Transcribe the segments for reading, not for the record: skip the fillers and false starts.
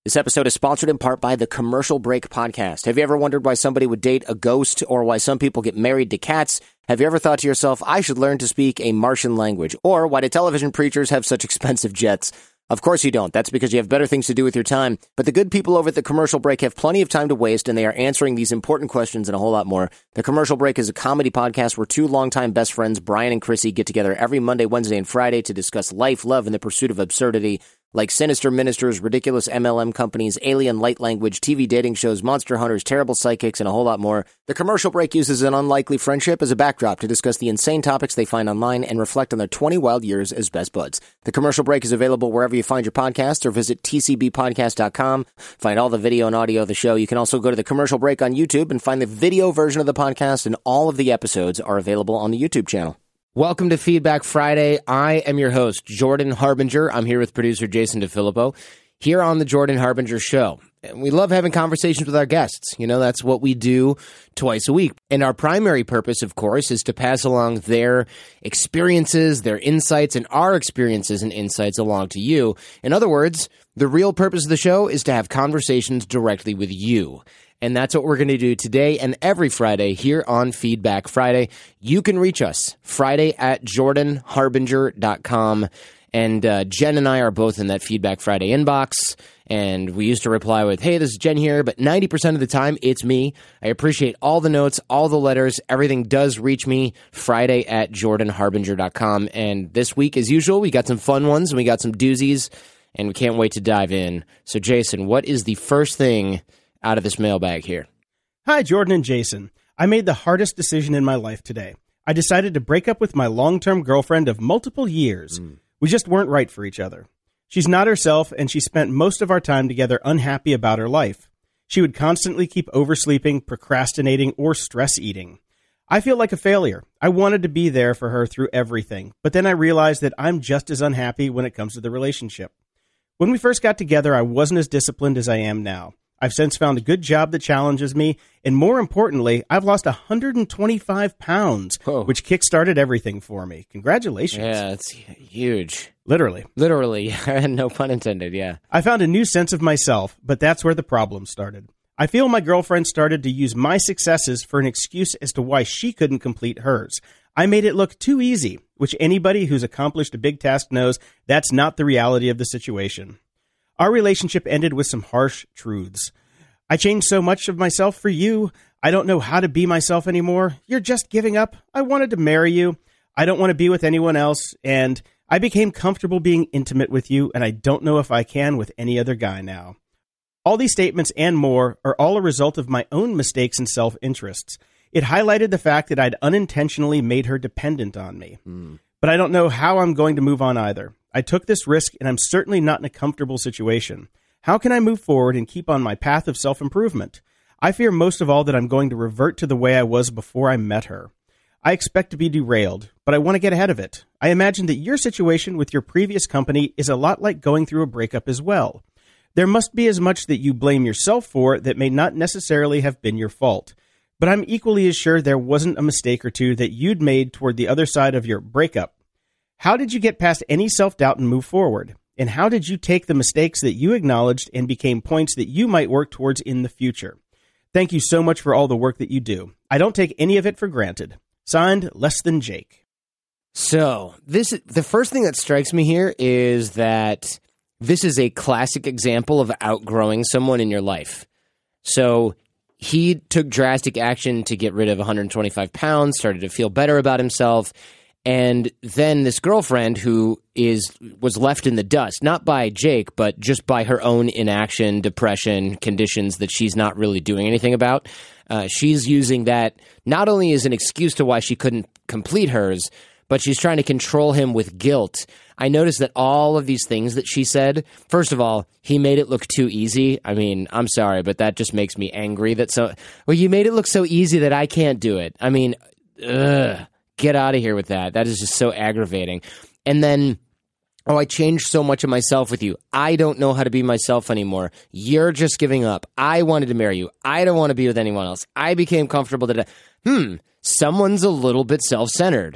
This episode is sponsored in part by the Commercial Break Podcast. Have you ever wondered why somebody would date a ghost or why some people get married to cats? Have you ever thought to yourself, I should learn to speak a Martian language? Or why do television preachers have such expensive jets? Of course you don't. That's because you have better things to do with your time. But the good people over at the Commercial Break have plenty of time to waste, and they are answering these important questions and a whole lot more. The Commercial Break is a comedy podcast where two longtime best friends, Brian and Chrissy, get together every Monday, Wednesday, and Friday to discuss life, love, and the pursuit of absurdity, like sinister ministers, ridiculous MLM companies, alien light language, TV dating shows, monster hunters, terrible psychics, and a whole lot more. The Commercial Break uses an unlikely friendship as a backdrop to discuss the insane topics they find online and reflect on their 20 wild years as best buds. The Commercial Break is available wherever you find your podcasts or visit tcbpodcast.com. Find all the video and audio of the show. You can also go to the Commercial Break on YouTube and find the video version of the podcast, and all of the episodes are available on the YouTube channel. Welcome to Feedback Friday. I am your host, Jordan Harbinger. I'm here with producer Jason DeFilippo here on the Jordan Harbinger Show. And we love having conversations with our guests. You know, that's what we do twice a week. And our primary purpose, of course, is to pass along their experiences, their insights, and our experiences and insights along to you. In other words, the real purpose of the show is to have conversations directly with you. And that's what we're going to do today and every Friday here on Feedback Friday. You can reach us Friday at jordanharbinger.com. And Jen and I are both in that Feedback Friday inbox. And we used to reply with, hey, this is Jen here. But 90% of the time, it's me. I appreciate all the notes, all the letters. Everything does reach me Friday at jordanharbinger.com. And this week, as usual, we got some fun ones and we got some doozies. And we can't wait to dive in. So, Jason, what is the first thing out of this mailbag here? Hi, Jordan and Jason. I made the hardest decision in my life today. I decided to break up with my long-term girlfriend of multiple years. We just weren't right for each other. She's not herself, and she spent most of our time together unhappy about her life. She would constantly keep oversleeping, procrastinating, or stress eating. I feel like a failure. I wanted to be there for her through everything, but then I realized that I'm just as unhappy when it comes to the relationship. When we first got together, I wasn't as disciplined as I am now. I've since found a good job that challenges me, and more importantly, I've lost 125 pounds, which kickstarted everything for me. Congratulations. Yeah, it's huge. Literally. Literally. No pun intended, yeah. I found a new sense of myself, but that's where the problem started. I feel my girlfriend started to use my successes for an excuse as to why she couldn't complete hers. I made it look too easy, which anybody who's accomplished a big task knows that's not the reality of the situation. Our relationship ended with some harsh truths. I changed so much of myself for you. I don't know how to be myself anymore. You're just giving up. I wanted to marry you. I don't want to be with anyone else. And I became comfortable being intimate with you, and I don't know if I can with any other guy now. All these statements and more are all a result of my own mistakes and self-interests. It highlighted the fact that I'd unintentionally made her dependent on me. But I don't know how I'm going to move on either. I took this risk, and I'm certainly not in a comfortable situation. How can I move forward and keep on my path of self-improvement? I fear most of all that I'm going to revert to the way I was before I met her. I expect to be derailed, but I want to get ahead of it. I imagine that your situation with your previous company is a lot like going through a breakup as well. There must be as much that you blame yourself for that may not necessarily have been your fault. But I'm equally as sure there wasn't a mistake or two that you'd made toward the other side of your breakup. How did you get past any self-doubt and move forward? And how did you take the mistakes that you acknowledged and became points that you might work towards in the future? Thank you so much for all the work that you do. I don't take any of it for granted. Signed, Less Than Jake. So, the first thing that strikes me here is that this is a classic example of outgrowing someone in your life. So, he took drastic action to get rid of 125 pounds, started to feel better about himself. And then this girlfriend who was left in the dust, not by Jake, but just by her own inaction, depression, conditions that she's not really doing anything about. She's using that not only as an excuse to why she couldn't complete hers, but she's trying to control him with guilt. I noticed that all of these things that she said, first of all, he made it look too easy. I mean, I'm sorry, but that just makes me angry. You made it look so easy that I can't do it. I mean, get out of here with that. That is just so aggravating. And then, I changed so much of myself with you. I don't know how to be myself anymore. You're just giving up. I wanted to marry you. I don't want to be with anyone else. I became comfortable that, someone's a little bit self-centered.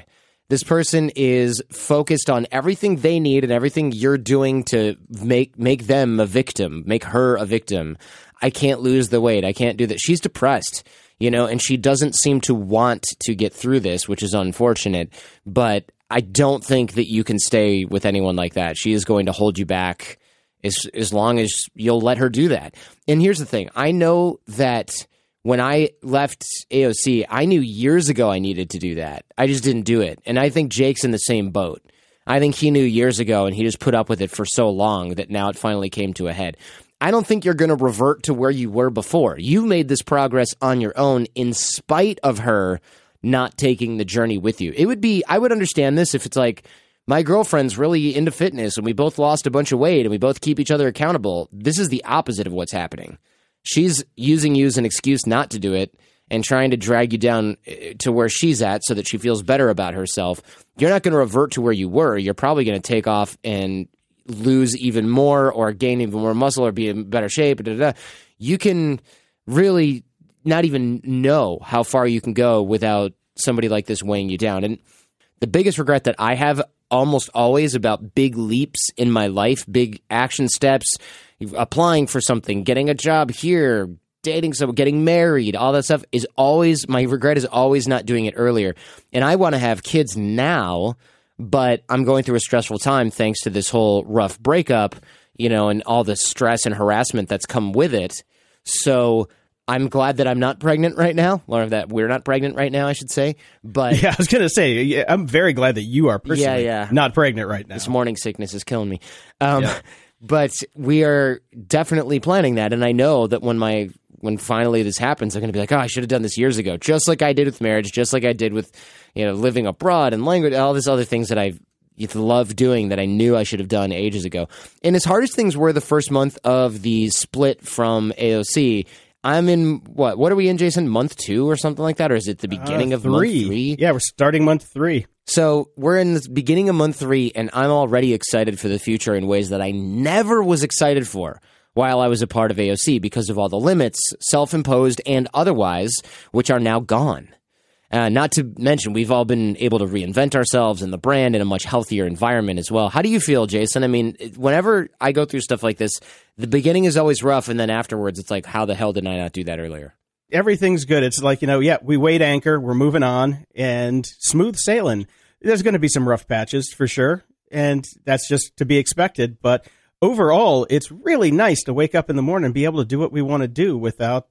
This person is focused on everything they need and everything you're doing to make them a victim, make her a victim. I can't lose the weight. I can't do that. She's depressed, and she doesn't seem to want to get through this, which is unfortunate. But I don't think that you can stay with anyone like that. She is going to hold you back as long as you'll let her do that. And here's the thing. I know that when I left AOC, I knew years ago I needed to do that. I just didn't do it. And I think Jake's in the same boat. I think he knew years ago, and he just put up with it for so long that now it finally came to a head. I don't think you're going to revert to where you were before. You made this progress on your own in spite of her not taking the journey with you. I would understand this if it's like, my girlfriend's really into fitness and we both lost a bunch of weight and we both keep each other accountable. This is the opposite of what's happening. She's using you as an excuse not to do it and trying to drag you down to where she's at so that she feels better about herself. You're not going to revert to where you were. You're probably going to take off and lose even more or gain even more muscle or be in better shape. You can really not even know how far you can go without somebody like this weighing you down. And the biggest regret that I have almost always about big leaps in my life, big action steps, applying for something, getting a job here, dating someone, getting married, all that stuff is always, my regret is always not doing it earlier. And I want to have kids now, but I'm going through a stressful time thanks to this whole rough breakup, and all the stress and harassment that's come with it. So I'm glad that I'm not pregnant right now, or that we're not pregnant right now, I should say. But yeah, I was going to say, I'm very glad that you are personally not pregnant right now. This morning sickness is killing me. But we are definitely planning that. And I know that when finally this happens, I'm going to be like, I should have done this years ago, just like I did with marriage, just like I did with, living abroad and language, all these other things that I love doing that I knew I should have done ages ago. And as hard as things were the first month of the split from AOC, I'm in, what are we in, Jason? Month 2 or something like that? Or is it the beginning of month 3? Yeah, we're starting month 3. So we're in the beginning of month 3, and I'm already excited for the future in ways that I never was excited for while I was a part of AOC because of all the limits, self-imposed and otherwise, which are now gone. Not to mention, we've all been able to reinvent ourselves and the brand in a much healthier environment as well. How do you feel, Jason? I mean, whenever I go through stuff like this, the beginning is always rough, and then afterwards it's like, how the hell did I not do that earlier? Everything's good. It's like, we weighed anchor, we're moving on, and smooth sailing. There's going to be some rough patches for sure, and that's just to be expected. But overall, it's really nice to wake up in the morning and be able to do what we want to do without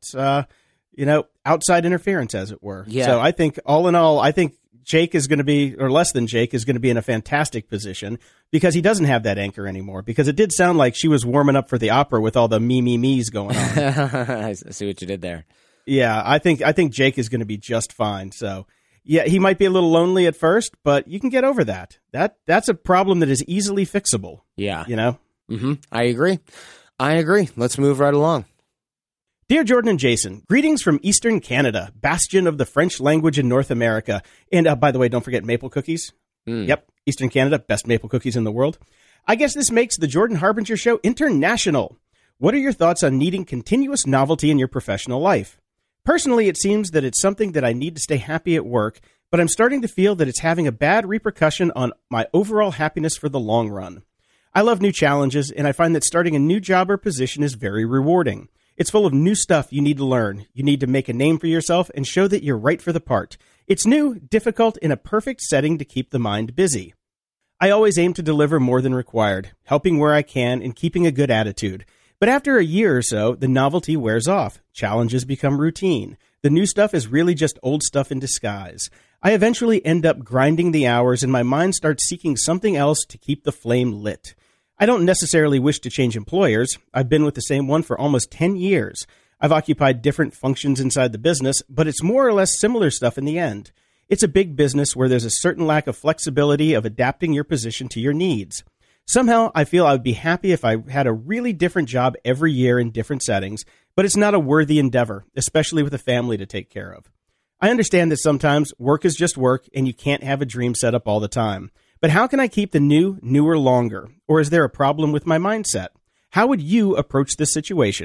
outside interference, as it were. Yeah. So I think all in all, Jake is going to be, or less than Jake, is going to be in a fantastic position because he doesn't have that anchor anymore. Because it did sound like she was warming up for the opera with all the me's going on. I see what you did there. Yeah, I think Jake is going to be just fine. So yeah, he might be a little lonely at first, but you can get over that. That's a problem that is easily fixable. Yeah. Mm-hmm. I agree. Let's move right along. Dear Jordan and Jason, greetings from Eastern Canada, bastion of the French language in North America. And by the way, don't forget maple cookies. Yep, Eastern Canada, best maple cookies in the world. I guess this makes the Jordan Harbinger Show international. What are your thoughts on needing continuous novelty in your professional life? Personally, it seems that it's something that I need to stay happy at work, but I'm starting to feel that it's having a bad repercussion on my overall happiness for the long run. I love new challenges, and I find that starting a new job or position is very rewarding. It's full of new stuff you need to learn. You need to make a name for yourself and show that you're right for the part. It's new, difficult, and a perfect setting to keep the mind busy. I always aim to deliver more than required, helping where I can and keeping a good attitude. But after a year or so, the novelty wears off. Challenges become routine. The new stuff is really just old stuff in disguise. I eventually end up grinding the hours and my mind starts seeking something else to keep the flame lit. I don't necessarily wish to change employers. I've been with the same one for almost 10 years. I've occupied different functions inside the business, but it's more or less similar stuff in the end. It's a big business where there's a certain lack of flexibility of adapting your position to your needs. Somehow, I feel I would be happy if I had a really different job every year in different settings, but it's not a worthy endeavor, especially with a family to take care of. I understand that sometimes work is just work and you can't have a dream set up all the time. But how can I keep the new, newer longer? Or is there a problem with my mindset? How would you approach this situation?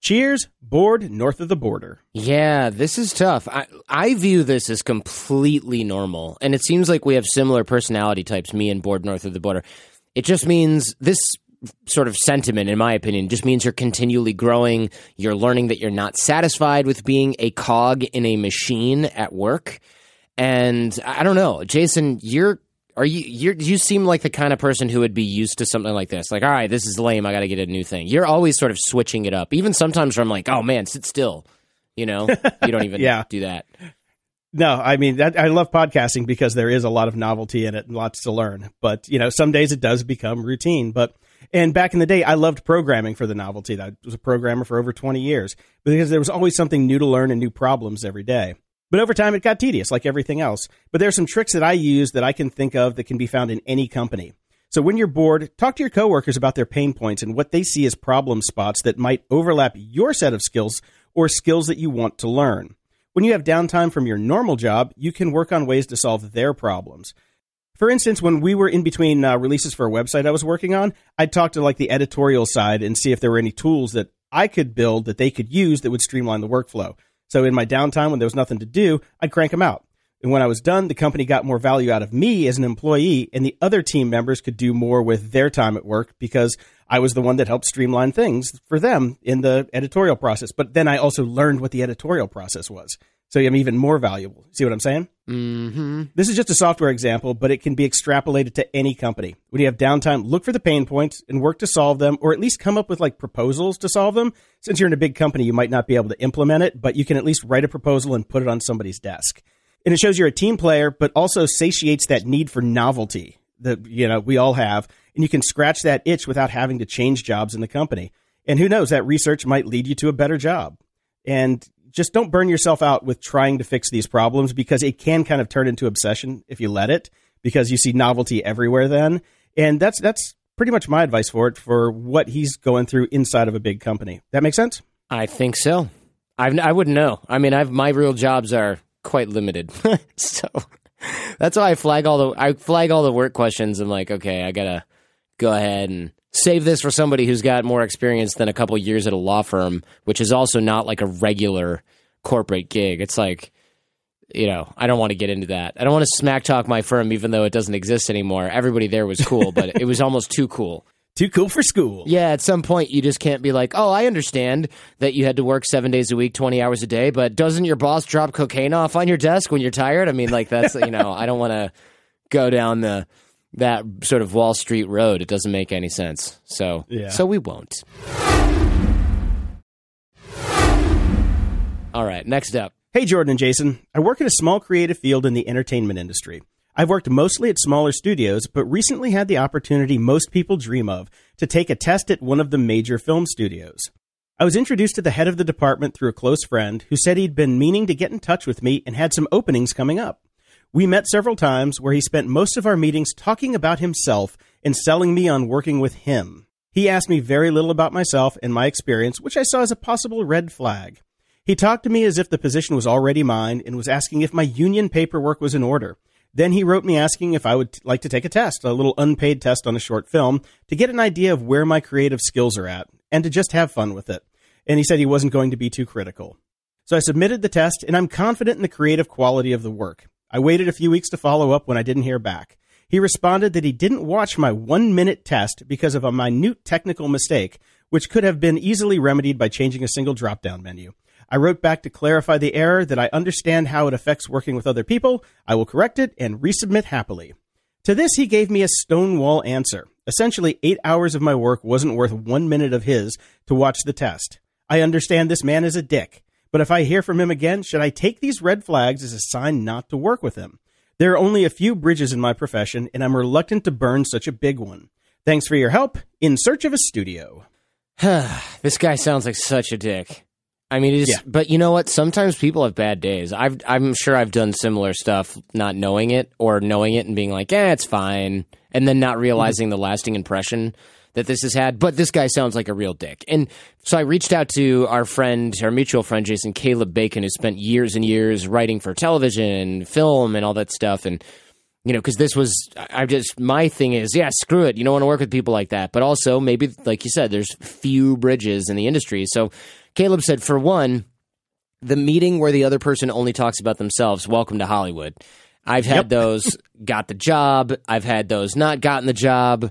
Cheers, bored north of the border. Yeah, this is tough. I view this as completely normal, and it seems like we have similar personality types, me and bored north of the border. It just means this sort of sentiment, in my opinion, just means you're continually growing. You're learning that you're not satisfied with being a cog in a machine at work. And I don't know, Jason, you seem like the kind of person who would be used to something like this. Like, all right, this is lame. I got to get a new thing. You're always sort of switching it up. Even sometimes where I'm like, oh man, sit still. You know, you don't even do that. No, I mean, I love podcasting because there is a lot of novelty in it and lots to learn. But, you know, some days it does become routine. And back in the day, I loved programming for the novelty. I was a programmer for over 20 years because there was always something new to learn and new problems every day. But over time, it got tedious, like everything else. But there are some tricks that I use that I can think of that can be found in any company. So when you're bored, talk to your coworkers about their pain points and what they see as problem spots that might overlap your set of skills or skills that you want to learn. When you have downtime from your normal job, you can work on ways to solve their problems. For instance, when we were in between releases for a website I was working on, I'd talk to like the editorial side and see if there were any tools that I could build that they could use that would streamline the workflow. So in my downtime, when there was nothing to do, I'd crank them out. And when I was done, the company got more value out of me as an employee, and the other team members could do more with their time at work because I was the one that helped streamline things for them in the editorial process. But then I also learned what the editorial process was. So I'm even more valuable. See what I'm saying? Mm-hmm. This is just a software example, but it can be extrapolated to any company. When you have downtime, look for the pain points and work to solve them, or at least come up with like proposals to solve them. Since you're in a big company, you might not be able to implement it, but you can at least write a proposal and put it on somebody's desk. And it shows you're a team player, but also satiates that need for novelty that, you know, we all have. And you can scratch that itch without having to change jobs in the company. And who knows, that research might lead you to a better job. And just don't burn yourself out with trying to fix these problems because it can kind of turn into obsession if you let it, because you see novelty everywhere then. And that's pretty much my advice for it, for what he's going through inside of a big company. That make sense? I think so. I wouldn't know. I mean, my real jobs are quite limited. So that's why I flag all the work questions. I'm like, okay, I gotta go ahead and save this for somebody who's got more experience than a couple years at a law firm, which is also not like a regular corporate gig. It's like, you know, I don't want to get into that. I don't want to smack talk my firm, even though it doesn't exist anymore. Everybody there was cool, but it was almost too cool. Too cool for school. Yeah, at some point, you just can't be like, oh, I understand that you had to work 7 days a week, 20 hours a day, but doesn't your boss drop cocaine off on your desk when you're tired? I mean, like, that's, you know, I don't want to go down that sort of Wall Street road. It doesn't make any sense. So we won't. All right, next up. Hey, Jordan and Jason. I work in a small creative field in the entertainment industry. I've worked mostly at smaller studios, but recently had the opportunity most people dream of to take a test at one of the major film studios. I was introduced to the head of the department through a close friend who said he'd been meaning to get in touch with me and had some openings coming up. We met several times where he spent most of our meetings talking about himself and selling me on working with him. He asked me very little about myself and my experience, which I saw as a possible red flag. He talked to me as if the position was already mine and was asking if my union paperwork was in order. Then he wrote me asking if I would like to take a test, a little unpaid test on a short film, to get an idea of where my creative skills are at and to just have fun with it. And he said he wasn't going to be too critical. So I submitted the test, and I'm confident in the creative quality of the work. I waited a few weeks to follow up when I didn't hear back. He responded that he didn't watch my 1-minute test because of a minute technical mistake, which could have been easily remedied by changing a single drop-down menu. I wrote back to clarify the error, that I understand how it affects working with other people. I will correct it and resubmit happily. To this, he gave me a stonewall answer. Essentially, 8 hours of my work wasn't worth 1 minute of his to watch the test. I understand this man is a dick, but if I hear from him again, should I take these red flags as a sign not to work with him? There are only a few bridges in my profession, and I'm reluctant to burn such a big one. Thanks for your help. In search of a studio. This guy sounds like such a dick. I mean, but you know what? Sometimes people have bad days. I'm sure I've done similar stuff, not knowing it, or knowing it and being like, it's fine, and then not realizing the lasting impression that this has had. But this guy sounds like a real dick. And so I reached out to our mutual friend, Jason Caleb Bacon, who spent years and years writing for television, film, and all that stuff. And because this was, my thing is, yeah, screw it. You don't want to work with people like that. But also, maybe, like you said, there's few bridges in the industry. So Caleb said, for one, the meeting where the other person only talks about themselves, welcome to Hollywood. I've had those, got the job. I've had those, not gotten the job.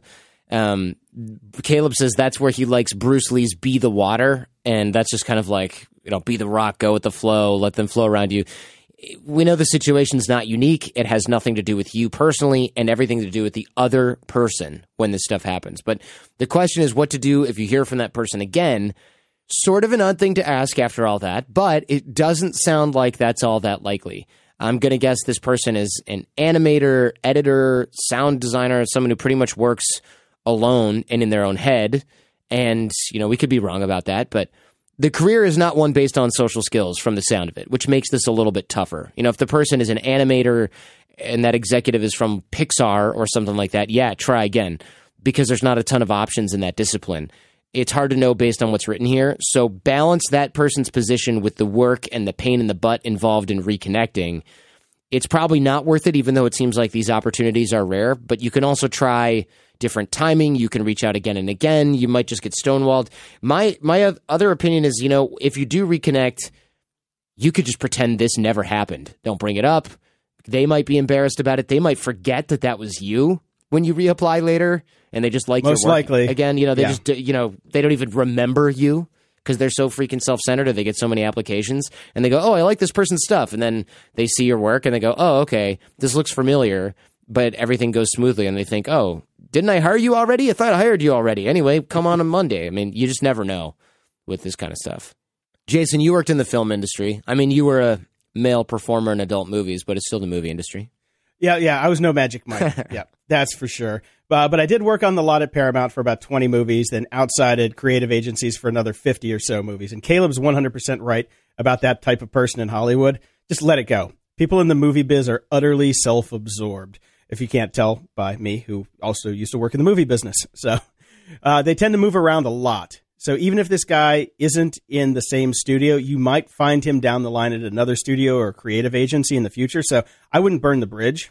Caleb says that's where he likes Bruce Lee's Be the Water. And that's just kind of like, be the rock, go with the flow, let them flow around you. We know the situation's not unique. It has nothing to do with you personally and everything to do with the other person when this stuff happens. But the question is what to do if you hear from that person again. Sort of an odd thing to ask after all that, but it doesn't sound like that's all that likely. I'm going to guess this person is an animator, editor, sound designer, someone who pretty much works alone and in their own head. And, we could be wrong about that, but the career is not one based on social skills from the sound of it, which makes this a little bit tougher. If the person is an animator and that executive is from Pixar or something like that, yeah, try again, because there's not a ton of options in that discipline. It's hard to know based on what's written here. So balance that person's position with the work and the pain in the butt involved in reconnecting. It's probably not worth it, even though it seems like these opportunities are rare, but you can also try different timing. You can reach out again and again. You might just get stonewalled. My other opinion is, if you do reconnect, you could just pretend this never happened. Don't bring it up. They might be embarrassed about it. They might forget that was you when you reapply later, and they just like most your work. Likely again. They just they don't even remember you because they're so freaking self-centered, or they get so many applications, and they go, "Oh, I like this person's stuff," and then they see your work and they go, "Oh, okay, this looks familiar," but everything goes smoothly, and they think, "Oh, didn't I hire you already? I thought I hired you already. Anyway, come on Monday." I mean, you just never know with this kind of stuff. Jason, you worked in the film industry. I mean, you were a male performer in adult movies, but it's still the movie industry. Yeah, I was no Magic Mike. Yeah, that's for sure. But I did work on the lot at Paramount for about 20 movies, then outside at creative agencies for another 50 or so movies. And Caleb's 100% right about that type of person in Hollywood. Just let it go. People in the movie biz are utterly self-absorbed, if you can't tell by me, who also used to work in the movie business. So they tend to move around a lot. So even if this guy isn't in the same studio, you might find him down the line at another studio or creative agency in the future. So I wouldn't burn the bridge,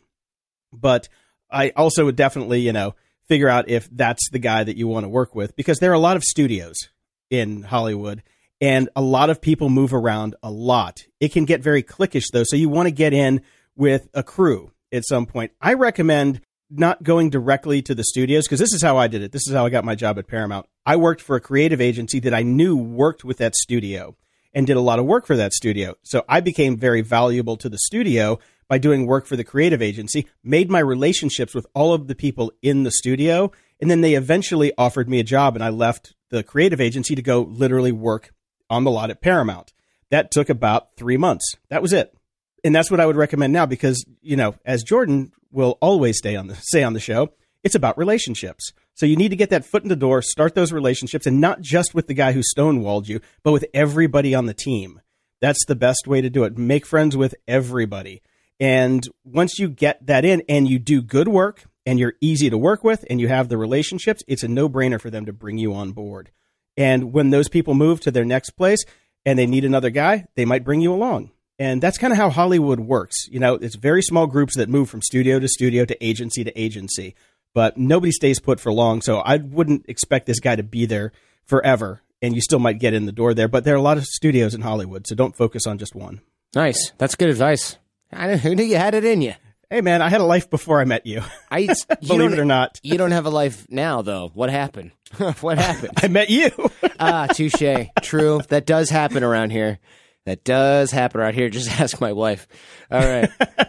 but I also would definitely, figure out if that's the guy that you want to work with, because there are a lot of studios in Hollywood and a lot of people move around a lot. It can get very cliquish though. So you want to get in with a crew at some point. I recommend not going directly to the studios, because this is how I did it. This is how I got my job at Paramount. I worked for a creative agency that I knew worked with that studio and did a lot of work for that studio. So I became very valuable to the studio by doing work for the creative agency, made my relationships with all of the people in the studio, and then they eventually offered me a job, and I left the creative agency to go literally work on the lot at Paramount. That took about 3 months. That was it. And that's what I would recommend now, because, as Jordan will always say on the show, it's about relationships. So you need to get that foot in the door, start those relationships, and not just with the guy who stonewalled you, but with everybody on the team. That's the best way to do it. Make friends with everybody. And once you get that in and you do good work and you're easy to work with and you have the relationships, it's a no-brainer for them to bring you on board. And when those people move to their next place and they need another guy, they might bring you along. And that's kind of how Hollywood works. It's very small groups that move from studio to agency, but nobody stays put for long. So I wouldn't expect this guy to be there forever, and you still might get in the door there. But there are a lot of studios in Hollywood, so don't focus on just one. Nice. That's good advice. Who knew you had it in you? Hey, man, I had a life before I met you. Believe it or not. You don't have a life now, though. What happened? What happened? I met you. Touche. True. That does happen around here. Just ask my wife. All right.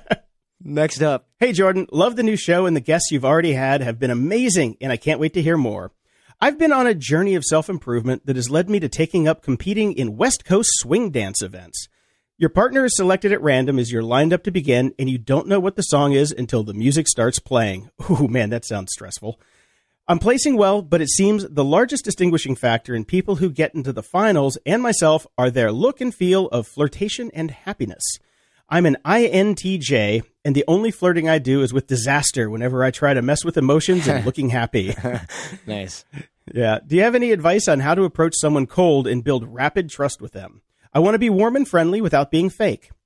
Next up. Hey, Jordan. Love the new show, and the guests you've already had have been amazing, and I can't wait to hear more. I've been on a journey of self-improvement that has led me to taking up competing in West Coast swing dance events. Your partner is selected at random as you're lined up to begin, and you don't know what the song is until the music starts playing. Ooh, man, that sounds stressful. I'm placing well, but it seems the largest distinguishing factor in people who get into the finals and myself are their look and feel of flirtation and happiness. I'm an INTJ, and the only flirting I do is with disaster whenever I try to mess with emotions and looking happy. Nice. Yeah. Do you have any advice on how to approach someone cold and build rapid trust with them? I want to be warm and friendly without being fake.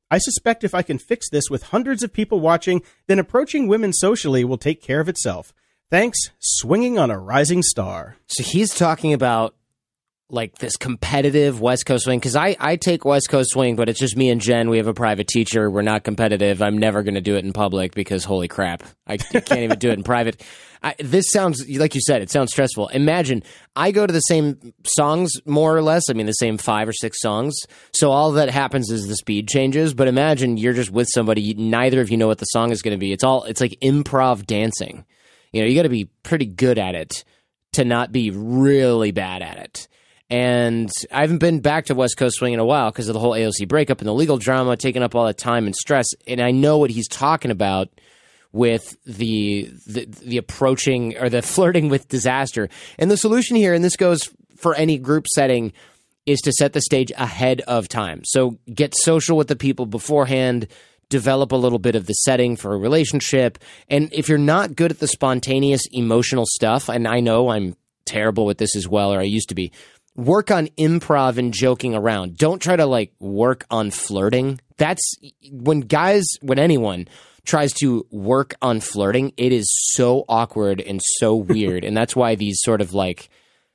I suspect if I can fix this with hundreds of people watching, then approaching women socially will take care of itself. Thanks, Swinging on a Rising Star. So he's talking about like this competitive West Coast swing, because I take West Coast swing, but it's just me and Jen. We have a private teacher. We're not competitive. I'm never going to do it in public because holy crap, I can't even do it in private. This sounds, like you said, it sounds stressful. Imagine I go to the same songs more or less. I mean, the same 5 or 6 songs. So all that happens is the speed changes. But imagine you're just with somebody. Neither of you know what the song is going to be. It's like improv dancing. You know, you got to be pretty good at it to not be really bad at it. And I haven't been back to West Coast Swing in a while because of the whole AOC breakup and the legal drama taking up all that time and stress. And I know what he's talking about with the approaching or the flirting with disaster. And the solution here, and this goes for any group setting, is to set the stage ahead of time. So get social with the people beforehand, develop a little bit of the setting for a relationship. And if you're not good at the spontaneous emotional stuff, and I know I'm terrible with this as well, or I used to be, work on improv and joking around. Don't try to like work on flirting. That's when anyone tries to work on flirting, it is so awkward and so weird. And that's why these sort of like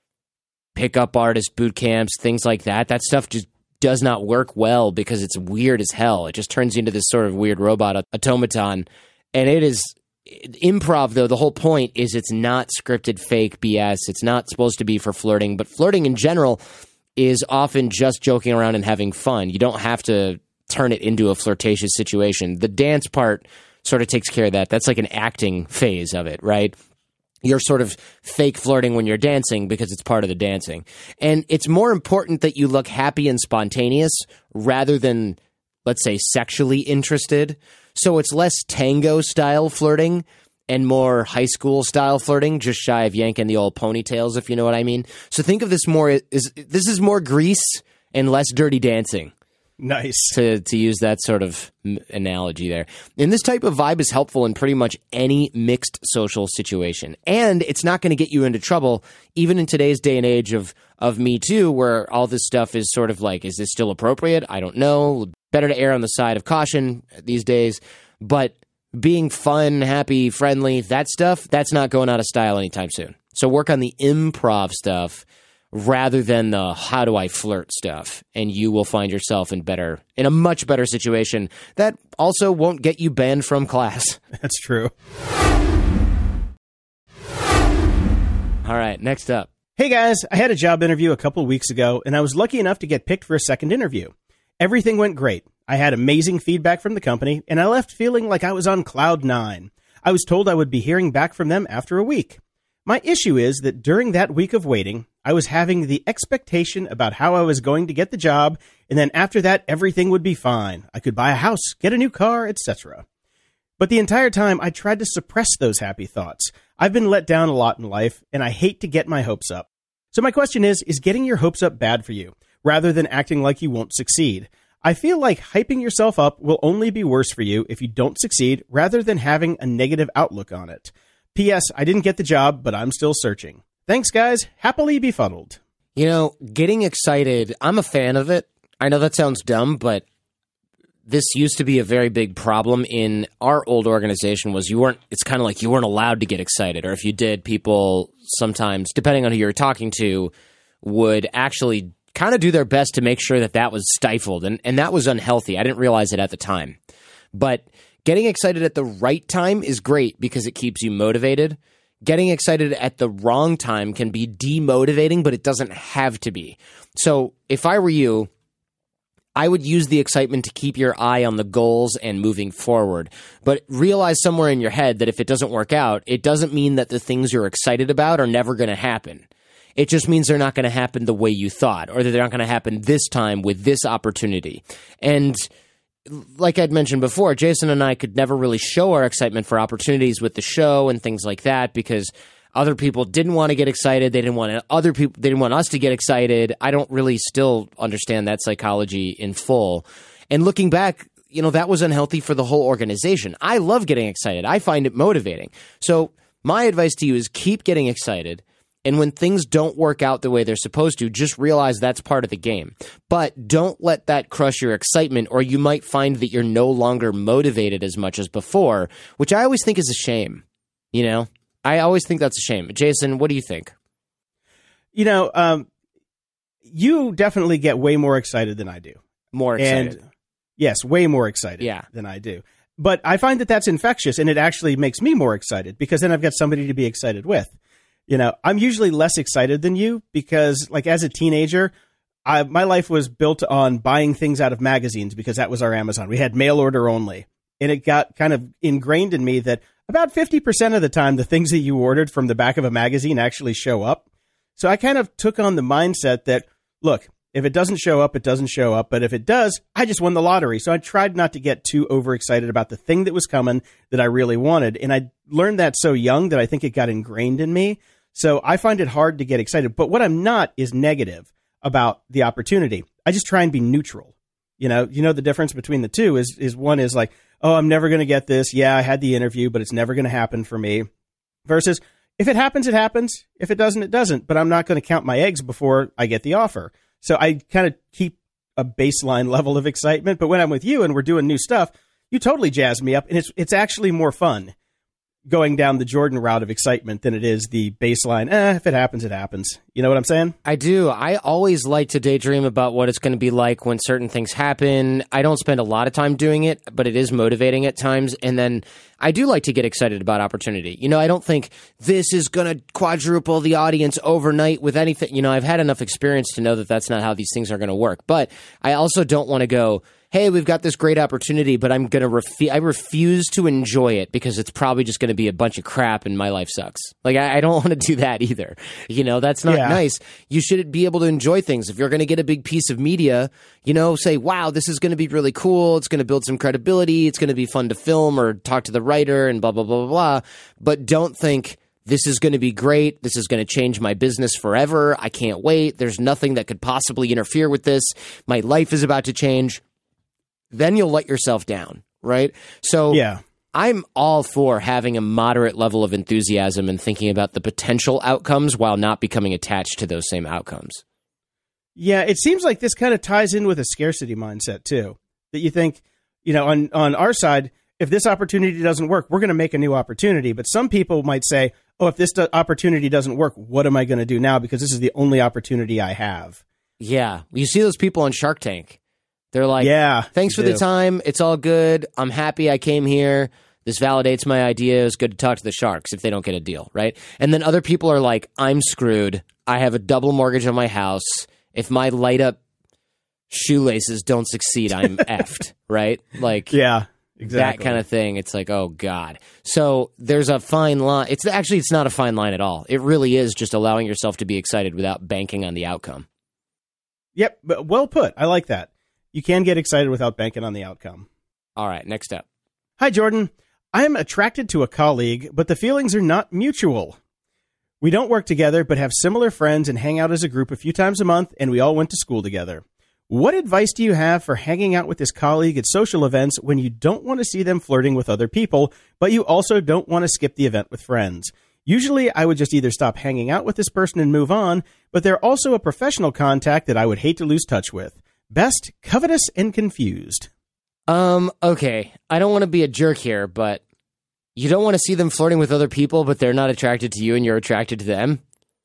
pickup artist boot camps, things like that stuff just does not work well because it's weird as hell. It just turns you into this sort of weird robot automaton. And it is improv, though. The whole point is it's not scripted fake BS. It's not supposed to be for flirting, but flirting in general is often just joking around and having fun. You don't have to turn it into a flirtatious situation. The dance part sort of takes care of that. That's like an acting phase of it, right? You're sort of fake flirting when you're dancing because it's part of the dancing. And it's more important that you look happy and spontaneous rather than, let's say, sexually interested. So it's less tango-style flirting and more high school-style flirting, just shy of yanking the old ponytails, if you know what I mean. So think of this this is more Grease and less Dirty Dancing. Nice. To use that sort of analogy there. And this type of vibe is helpful in pretty much any mixed social situation. And it's not going to get you into trouble, even in today's day and age of Me Too, where all this stuff is sort of like, is this still appropriate? I don't know. Better to err on the side of caution these days. But being fun, happy, friendly, that stuff, that's not going out of style anytime soon. So work on the improv stuff rather than the how do I flirt stuff, and you will find yourself in a much better situation that also won't get you banned from class. That's true. All right, next up. Hey guys, I had a job interview a couple of weeks ago, and I was lucky enough to get picked for a second interview. Everything went great. I had amazing feedback from the company, and I left feeling like I was on cloud 9. I was told I would be hearing back from them after a week. My issue is that during that week of waiting, I was having the expectation about how I was going to get the job, and then after that, everything would be fine. I could buy a house, get a new car, etc. But the entire time, I tried to suppress those happy thoughts. I've been let down a lot in life, and I hate to get my hopes up. So my question is getting your hopes up bad for you, rather than acting like you won't succeed? I feel like hyping yourself up will only be worse for you if you don't succeed, rather than having a negative outlook on it. P.S. I didn't get the job, but I'm still searching. Thanks, guys. Happily befuddled. You know, getting excited, I'm a fan of it. I know that sounds dumb, but this used to be a very big problem in our old organization was it's kind of like you weren't allowed to get excited. Or if you did, people sometimes, depending on who you're talking to, would actually kind of do their best to make sure that was stifled. And that was unhealthy. I didn't realize it at the time. But getting excited at the right time is great because it keeps you motivated. Getting excited at the wrong time can be demotivating, but it doesn't have to be. So if I were you, I would use the excitement to keep your eye on the goals and moving forward. But realize somewhere in your head that if it doesn't work out, it doesn't mean that the things you're excited about are never going to happen. It just means they're not going to happen the way you thought, or that they're not going to happen this time with this opportunity. And like I'd mentioned before, Jason and I could never really show our excitement for opportunities with the show and things like that because other people didn't want to get excited. They didn't want us to get excited. I don't really still understand that psychology in full. And looking back, that was unhealthy for the whole organization. I love getting excited. I find it motivating. So my advice to you is keep getting excited. And when things don't work out the way they're supposed to, just realize that's part of the game. But don't let that crush your excitement, or you might find that you're no longer motivated as much as before, which I always think is a shame. You know, I always think that's a shame. Jason, what do you think? You know, you definitely get way more excited than I do. More excited. And yes, way more excited than I do. But I find that that's infectious, and it actually makes me more excited because then I've got somebody to be excited with. You know, I'm usually less excited than you because, like, as a teenager, my life was built on buying things out of magazines because that was our Amazon. We had mail order only. And it got kind of ingrained in me that about 50% of the time, the things that you ordered from the back of a magazine actually show up. So I kind of took on the mindset that, look, if it doesn't show up, it doesn't show up. But if it does, I just won the lottery. So I tried not to get too overexcited about the thing that was coming that I really wanted. And I learned that so young that I think it got ingrained in me. So I find it hard to get excited. But what I'm not is negative about the opportunity. I just try and be neutral. You know the difference between the two is one is like, oh, I'm never going to get this. Yeah, I had the interview, but it's never going to happen for me. Versus if it happens, it happens. If it doesn't, it doesn't. But I'm not going to count my eggs before I get the offer. So I kind of keep a baseline level of excitement. But when I'm with you and we're doing new stuff, you totally jazz me up. And it's actually more fun going down the Jordan route of excitement than it is the baseline, if it happens, it happens. You know what I'm saying? I do. I always like to daydream about what it's going to be like when certain things happen. I don't spend a lot of time doing it, but it is motivating at times. And then I do like to get excited about opportunity. You know, I don't think this is going to quadruple the audience overnight with anything. You know, I've had enough experience to know that that's not how these things are going to work. But I also don't want to go, hey, we've got this great opportunity, but I'm going to I refuse to enjoy it because it's probably just going to be a bunch of crap and my life sucks. Like, I don't want to do that either. You know, that's not nice. You should be able to enjoy things. If you're going to get a big piece of media, you know, say, wow, this is going to be really cool. It's going to build some credibility. It's going to be fun to film or talk to the writer and blah, blah, blah, blah, blah. But don't think this is going to be great. This is going to change my business forever. I can't wait. There's nothing that could possibly interfere with this. My life is about to change. Then you'll let yourself down, right? So I'm all for having a moderate level of enthusiasm and thinking about the potential outcomes while not becoming attached to those same outcomes. Yeah, it seems like this kind of ties in with a scarcity mindset, too. That you think, you know, on our side, if this opportunity doesn't work, we're going to make a new opportunity. But some people might say, oh, if this opportunity doesn't work, what am I going to do now? Because this is the only opportunity I have. Yeah. You see those people on Shark Tank. They're like, thanks for the time. It's all good. I'm happy I came here. This validates my idea. It's good to talk to the sharks if they don't get a deal, right? And then other people are like, I'm screwed. I have a double mortgage on my house. If my light up shoelaces don't succeed, I'm effed, right? Like, yeah, exactly. That kind of thing. It's like, oh, God. So there's a fine line. It's not a fine line at all. It really is just allowing yourself to be excited without banking on the outcome. Yep. But well put. I like that. You can get excited without banking on the outcome. All right, next up. Hi, Jordan. I am attracted to a colleague, but the feelings are not mutual. We don't work together, but have similar friends and hang out as a group a few times a month, and we all went to school together. What advice do you have for hanging out with this colleague at social events when you don't want to see them flirting with other people, but you also don't want to skip the event with friends? Usually, I would just either stop hanging out with this person and move on, but they're also a professional contact that I would hate to lose touch with. Best, covetous, and confused. Okay. I don't want to be a jerk here, but you don't want to see them flirting with other people, but they're not attracted to you and you're attracted to them?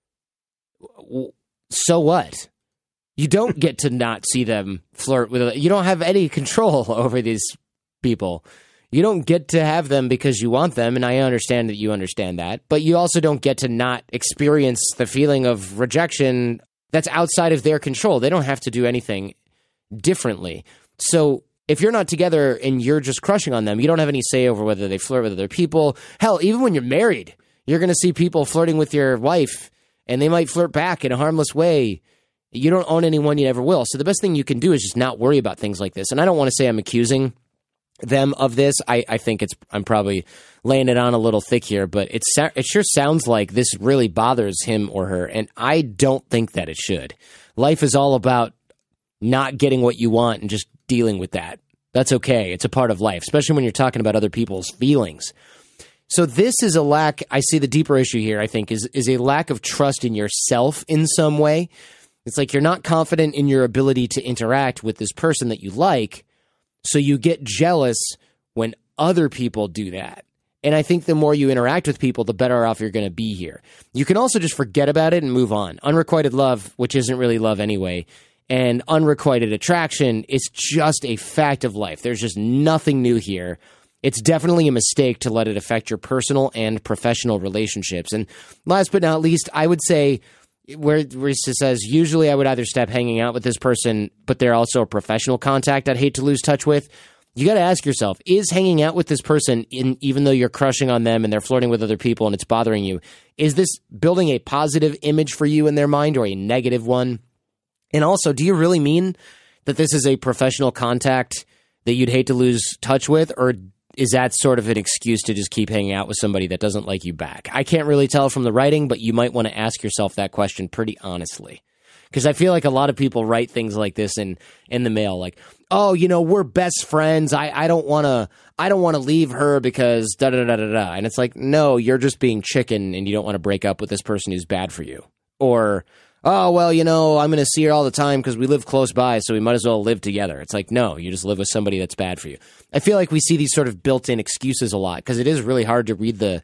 So what? You don't get to not see them flirt with you don't have any control over these people. You don't get to have them because you want them, and I understand that you understand that, but you also don't get to not experience the feeling of rejection that's outside of their control. They don't have to do anything differently. So if you're not together and you're just crushing on them, you don't have any say over whether they flirt with other people. Hell, even when you're married, you're going to see people flirting with your wife, and they might flirt back in a harmless way. You don't own anyone, you never will. So the best thing you can do is just not worry about things like this. And I don't want to say I'm accusing them of this. I think I'm probably laying it on a little thick here, but it sure sounds like this really bothers him or her, and I don't think that it should. Life is all about not getting what you want and just dealing with that. That's okay. It's a part of life, especially when you're talking about other people's feelings. So this is a lack, I see the deeper issue here, I think, is a lack of trust in yourself in some way. It's like you're not confident in your ability to interact with this person that you like, so you get jealous when other people do that. And I think the more you interact with people, the better off you're going to be here. You can also just forget about it and move on. Unrequited love, which isn't really love anyway, and unrequited attraction is just a fact of life. There's just nothing new here. It's definitely a mistake to let it affect your personal and professional relationships. And last but not least, I would say where it says, usually I would either stop hanging out with this person, but they're also a professional contact I'd hate to lose touch with. You got to ask yourself, is hanging out with this person, even though you're crushing on them and they're flirting with other people and it's bothering you, is this building a positive image for you in their mind or a negative one? And also, do you really mean that this is a professional contact that you'd hate to lose touch with, or is that sort of an excuse to just keep hanging out with somebody that doesn't like you back? I can't really tell from the writing, but you might want to ask yourself that question pretty honestly. Because I feel like a lot of people write things like this in the mail, like, oh, we're best friends. I don't want to leave her because da da da da da. And it's like, no, you're just being chicken and you don't want to break up with this person who's bad for you. Or, oh, well, I'm going to see her all the time because we live close by, so we might as well live together. It's like, no, you just live with somebody that's bad for you. I feel like we see these sort of built-in excuses a lot because it is really hard to read the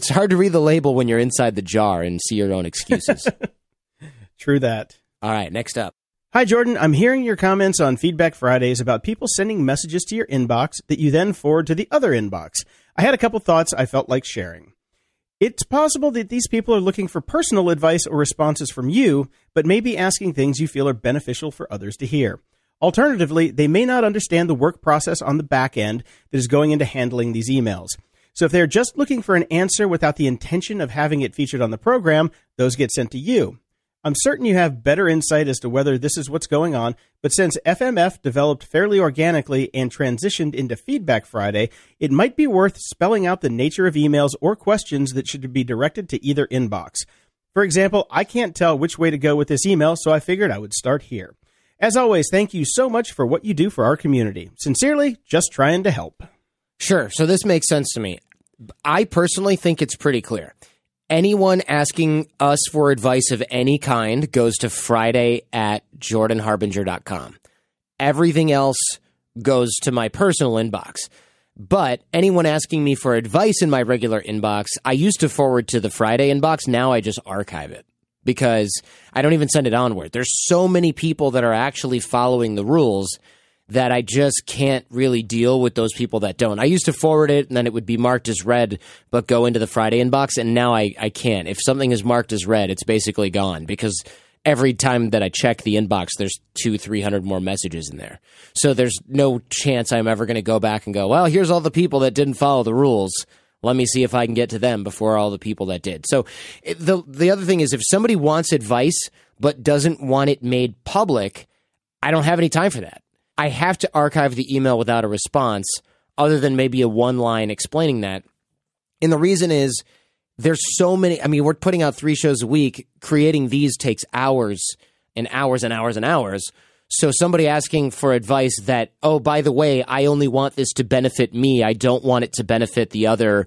label when you're inside the jar and see your own excuses. True that. All right, next up. Hi, Jordan. I'm hearing your comments on Feedback Fridays about people sending messages to your inbox that you then forward to the other inbox. I had a couple thoughts I felt like sharing. It's possible that these people are looking for personal advice or responses from you, but may be asking things you feel are beneficial for others to hear. Alternatively, they may not understand the work process on the back end that is going into handling these emails. So if they're just looking for an answer without the intention of having it featured on the program, those get sent to you. I'm certain you have better insight as to whether this is what's going on, but since FMF developed fairly organically and transitioned into Feedback Friday, it might be worth spelling out the nature of emails or questions that should be directed to either inbox. For example, I can't tell which way to go with this email, so I figured I would start here. As always, thank you so much for what you do for our community. Sincerely, just trying to help. Sure, so this makes sense to me. I personally think it's pretty clear. Anyone asking us for advice of any kind goes to friday@jordanharbinger.com. Everything else goes to my personal inbox. But anyone asking me for advice in my regular inbox, I used to forward to the Friday inbox. Now I just archive it because I don't even send it onward. There's so many people that are actually following the rules that I just can't really deal with those people that don't. I used to forward it, and then it would be marked as read, but go into the Friday inbox, and now I can't. If something is marked as read, it's basically gone, because every time that I check the inbox, there's 200-300 more messages in there. So there's no chance I'm ever going to go back and go, well, here's all the people that didn't follow the rules. Let me see if I can get to them before all the people that did. So the other thing is, if somebody wants advice but doesn't want it made public, I don't have any time for that. I have to archive the email without a response, other than maybe a one-line explaining that. And the reason is there's so many. I mean, we're putting out 3 shows a week. Creating these takes hours and hours and hours and hours. So somebody asking for advice that, oh, by the way, I only want this to benefit me. I don't want it to benefit the other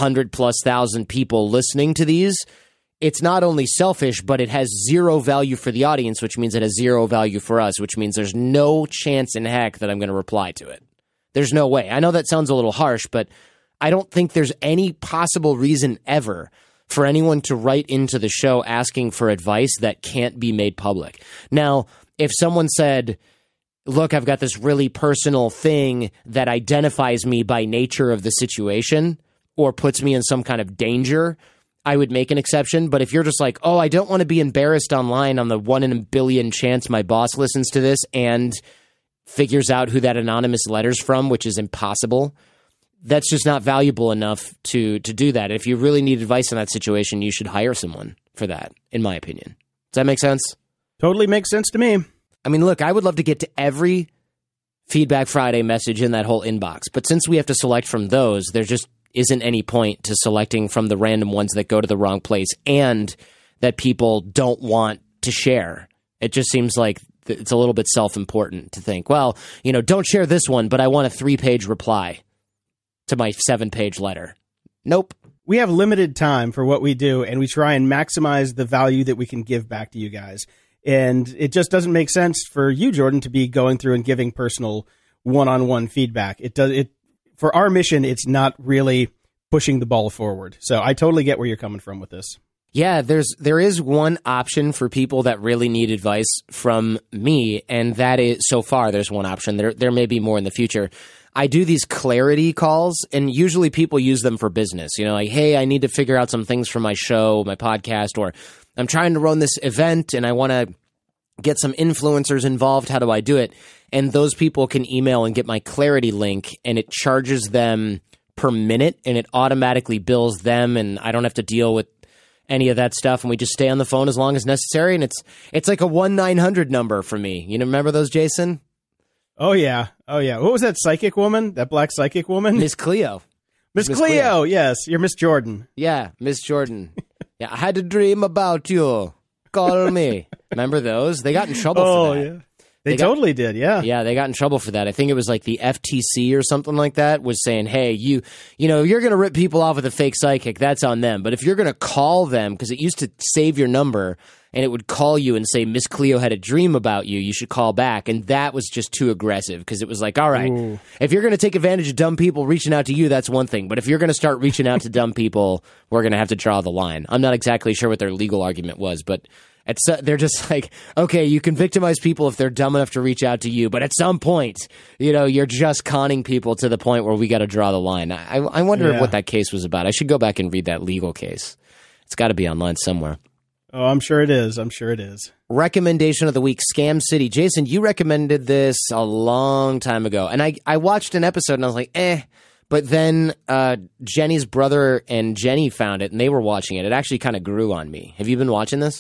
100,000+ people listening to these. It's not only selfish, but it has zero value for the audience, which means it has zero value for us, which means there's no chance in heck that I'm going to reply to it. There's no way. I know that sounds a little harsh, but I don't think there's any possible reason ever for anyone to write into the show asking for advice that can't be made public. Now, if someone said, look, I've got this really personal thing that identifies me by nature of the situation or puts me in some kind of danger, I would make an exception. But if you're just like, oh, I don't want to be embarrassed online on the 1 in a billion chance my boss listens to this and figures out who that anonymous letter's from, which is impossible, that's just not valuable enough to do that. If you really need advice in that situation, you should hire someone for that, in my opinion. Does that make sense? Totally makes sense to me. I mean, look, I would love to get to every Feedback Friday message in that whole inbox. But since we have to select from those, there just isn't any point to selecting from the random ones that go to the wrong place and that people don't want to share. It just seems like it's a little bit self-important to think, well, don't share this one, but I want a 3-page reply to my 7-page letter. Nope. we have limited time for what we do, and we try and maximize the value that we can give back to you guys. And it just doesn't make sense for you, Jordan, to be going through and giving personal one-on-one feedback. For our mission, it's not really pushing the ball forward. So I totally get where you're coming from with this. Yeah, there is one option for people that really need advice from me, and that is, so far, there's one option. There may be more in the future. I do these clarity calls, and usually people use them for business. You know, like, hey, I need to figure out some things for my show, my podcast, or I'm trying to run this event, and I want to get some influencers involved. How do I do it? And those people can email and get my clarity link, and it charges them per minute, and it automatically bills them, and I don't have to deal with any of that stuff, and we just stay on the phone as long as necessary, and it's like a 1-900 number for me. You remember those, Jason? Oh yeah. What was that psychic woman? That black psychic woman? Miss Cleo. Miss Cleo, yes. You're Miss Jordan. Yeah, Miss Jordan. Yeah, I had a dream about you. Call me. Remember those? They got in trouble for that. Yeah. They totally did, yeah. Yeah, they got in trouble for that. I think it was like the FTC or something like that was saying, hey, you know, you're going to rip people off with a fake psychic. That's on them. But if you're going to call them, because it used to save your number, and it would call you and say, Miss Cleo had a dream about you, you should call back. And that was just too aggressive, because it was like, all right, if you're going to take advantage of dumb people reaching out to you, that's one thing. But if you're going to start reaching out to dumb people, we're going to have to draw the line. I'm not exactly sure what their legal argument was, but they're just like, okay, you can victimize people if they're dumb enough to reach out to you, but at some point, you know, you're just conning people to the point where we got to draw the line. I wonder what that case was about. I should go back and read that legal case. It's got to be online somewhere. Oh, I'm sure it is. Recommendation of the week, Scam City. Jason, you recommended this a long time ago, and I watched an episode and I was like, but then Jenny's brother and Jenny found it, and they were watching it. It actually kind of grew on me. Have you been watching this?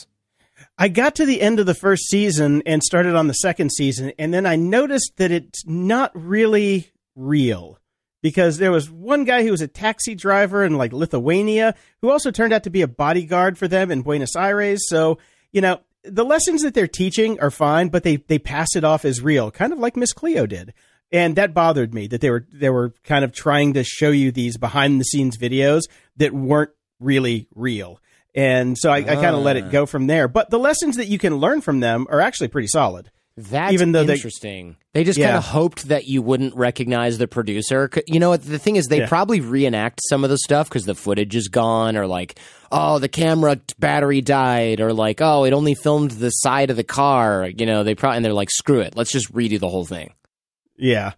I got to the end of the first season and started on the second season, and then I noticed that it's not really real, because there was one guy who was a taxi driver in like Lithuania who also turned out to be a bodyguard for them in Buenos Aires. So, you know, the lessons that they're teaching are fine, but they pass it off as real, kind of like Miss Cleo did. And that bothered me, that they were kind of trying to show you these behind the scenes videos that weren't really real. And so I kind of let it go from there. But the lessons that you can learn from them are actually pretty solid. That's interesting. They just kind of hoped that you wouldn't recognize the producer. You know, the thing is, they probably reenact some of the stuff because the footage is gone, or like, oh, the camera battery died, or like, oh, it only filmed the side of the car. You know, and they're like, screw it, let's just redo the whole thing. Yeah.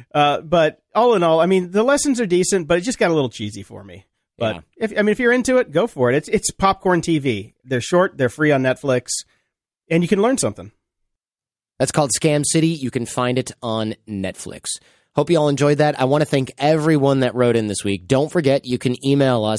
But all in all, I mean, the lessons are decent, but it just got a little cheesy for me. But if you're into it, go for it. It's popcorn TV. They're short, they're free on Netflix, and you can learn something. That's called Scam City. You can find it on Netflix. Hope you all enjoyed that. I want to thank everyone that wrote in this week. Don't forget, you can email us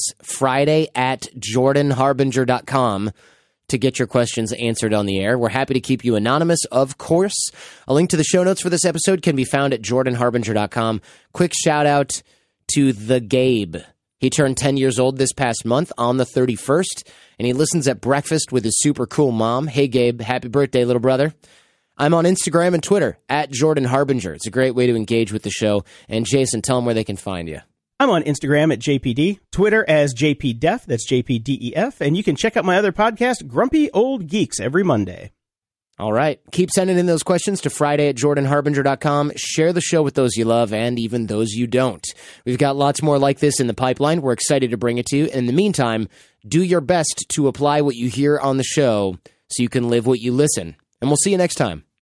Friday@jordanharbinger.com to get your questions answered on the air. We're happy to keep you anonymous, of course. A link to the show notes for this episode can be found at jordanharbinger.com. Quick shout out to the Gabe. He turned 10 years old this past month on the 31st, and he listens at breakfast with his super cool mom. Hey, Gabe, happy birthday, little brother. I'm on Instagram and Twitter at Jordan Harbinger. It's a great way to engage with the show. And Jason, tell them where they can find you. I'm on Instagram at JPD, Twitter as JPDef, that's JPDEF, and you can check out my other podcast, Grumpy Old Geeks, every Monday. All right. Keep sending in those questions to Friday@jordanharbinger.com. Share the show with those you love and even those you don't. We've got lots more like this in the pipeline. We're excited to bring it to you. In the meantime, do your best to apply what you hear on the show so you can live what you listen. And we'll see you next time.